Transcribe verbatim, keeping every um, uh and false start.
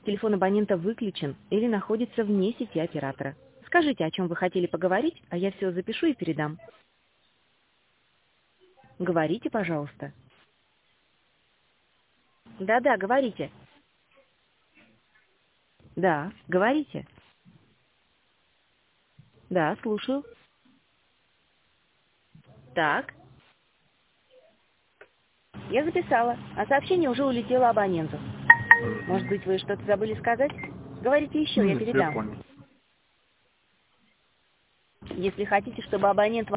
Телефон абонента выключен или находится вне сети оператора. Скажите, о чем вы хотели поговорить, а я все запишу и передам. Говорите, пожалуйста. Да-да, говорите. Да, говорите. Да, слушаю. Так. Я записала, а сообщение уже улетело абоненту. Может быть, вы что-то забыли сказать? Говорите еще, я Нет, я передам. понял. Если хотите, чтобы абонент